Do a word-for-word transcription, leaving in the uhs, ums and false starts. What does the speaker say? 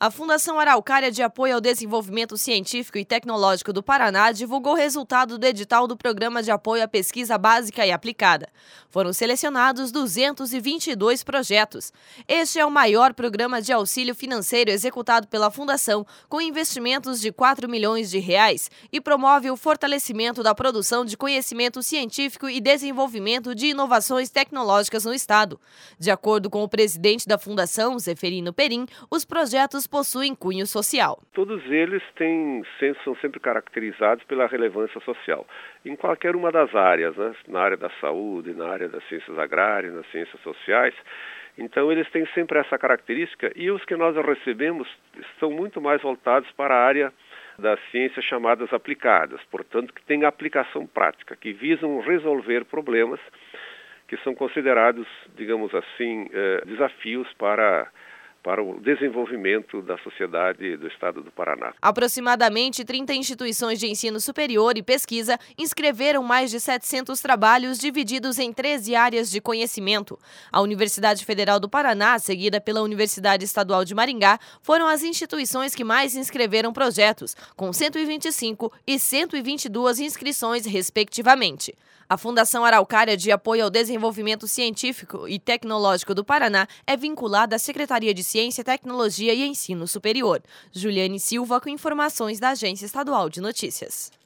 A Fundação Araucária de Apoio ao Desenvolvimento Científico e Tecnológico do Paraná divulgou o resultado do edital do Programa de Apoio à Pesquisa Básica e Aplicada. Foram selecionados duzentos e vinte e dois projetos. Este é o maior programa de auxílio financeiro executado pela Fundação, com investimentos de quatro milhões de reais, e promove o fortalecimento da produção de conhecimento científico e desenvolvimento de inovações tecnológicas no Estado. De acordo com o presidente da Fundação, Zeferino Perim, os projetos possuem cunho social. Todos eles têm, são sempre caracterizados pela relevância social, em qualquer uma das áreas, né? Na área da saúde, na área das ciências agrárias, nas ciências sociais. Então eles têm sempre essa característica, e os que nós recebemos estão muito mais voltados para a área das ciências chamadas aplicadas, portanto que têm aplicação prática, que visam resolver problemas que são considerados, digamos assim, eh, desafios para para o desenvolvimento da sociedade do Estado do Paraná. Aproximadamente trinta instituições de ensino superior e pesquisa inscreveram mais de setecentos trabalhos divididos em treze áreas de conhecimento. A Universidade Federal do Paraná, seguida pela Universidade Estadual de Maringá, foram as instituições que mais inscreveram projetos, com cento e vinte e cinco e cento e vinte e duas inscrições, respectivamente. A Fundação Araucária de Apoio ao Desenvolvimento Científico e Tecnológico do Paraná é vinculada à Secretaria de Ciência, Tecnologia e Ensino Superior. Juliane Silva, com informações da Agência Estadual de Notícias.